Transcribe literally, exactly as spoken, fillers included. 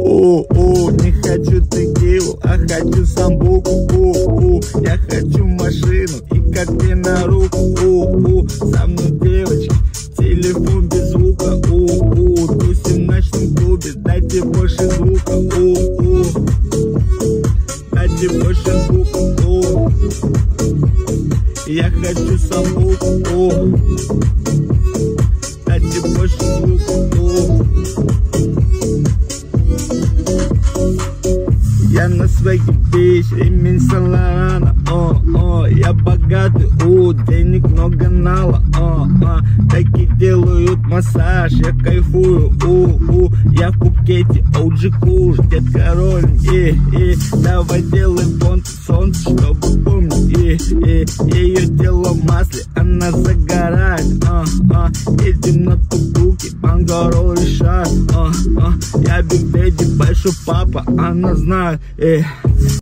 О, о, не хочу текилу, а хочу самбуку. О, о, я хочу машину и карты на руку. О, о, со мной девочки, телефон без звука. О, о, тусим в ночном клубе, дайте больше звука. О, о, дайте больше звука. О, я хочу самбуку. О, дайте больше звука. О, я на своей бич, ремень Сан-Лорана. О, о, я богатый, о, денег много нала. О, о, таки делают массаж, я кайфую. О, о, я в Пукете, оу-джи Куш, дед король. Э, э, давай делаем фонд солнце, чтобы помнить. Э, э, ее тело в масле, она загорает. О, о, едем на тук-туке, Бангаро решает. О, о, я Биг Дэдди, большой папа, она знает. Э.